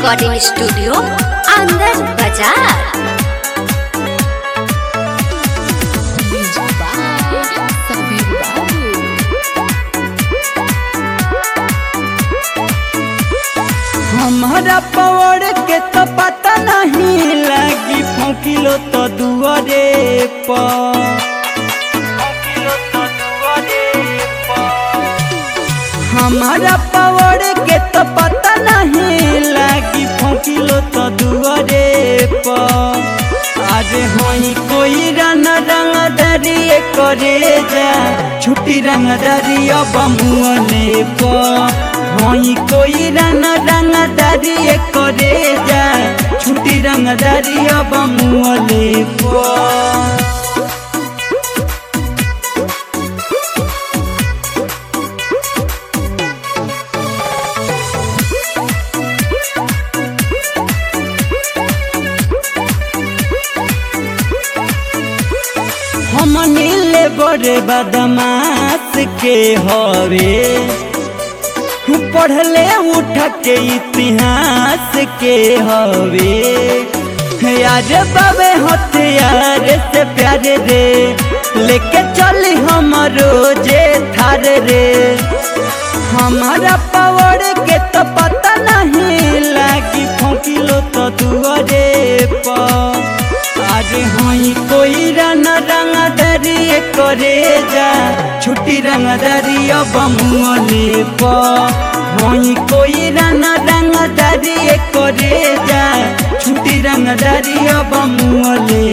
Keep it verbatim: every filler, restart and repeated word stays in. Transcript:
Recording studio आनंद बाजार। हमारा पवार के तो पता नहीं लगी फौकिलो तो दुआरे पर हमारा पवार के तो पता नहीं लगी फौकिलो तो दुआरे पर अरे होई कोई रंग रंग दरिए करे जा छुट्टी रंग दरिया बमुअने पर होई कोई रंग रंग दरिए करे जा छुट्टी रंग दरिया बमुअने पर हम नीले बड़े बदमाश के हवे पढ़ले उठ के इतिहास के हवे यार बाबे हथियार से प्यारे रे लेके चली हम रोजे थार रे हमारा पावर के तो पता नहीं लगी फौकिलो तो दुआरे पर अरे होई कोई रंग रंग दरिए करे जा छुट्टी रंग दरिया बमुअने पर होई कोई रंग रंग दरिए करे जा छुट्टी रंग दरिया बमुअने